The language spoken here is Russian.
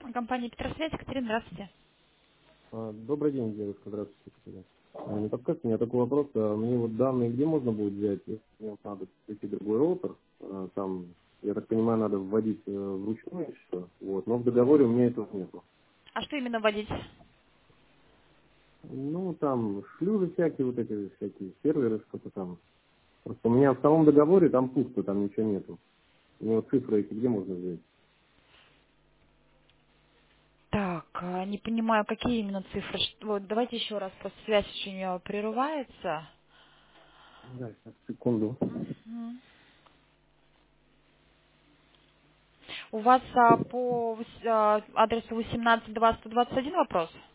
Компания Петросвязь, Екатерина, здравствуйте. Добрый день, девушка, здравствуйте. Екатерина. Не подскажите, у меня такой вопрос. Мне вот данные где можно будет взять, если мне вот надо найти другой роутер? Там, я так понимаю, надо вводить вручную все. Вот, но в договоре у меня этого нету. А что именно вводить? Ну, там шлюзы всякие, вот эти всякие серверы, что-то там. Просто у меня в самом договоре там пусто, там ничего нету. Мне вот цифры эти где можно взять? Так, не понимаю, какие именно цифры. Вот, давайте еще раз, просто связь еще у нее прерывается. Да, сейчас, секунду. Мгм. У вас по адресу 18 2 121 вопрос?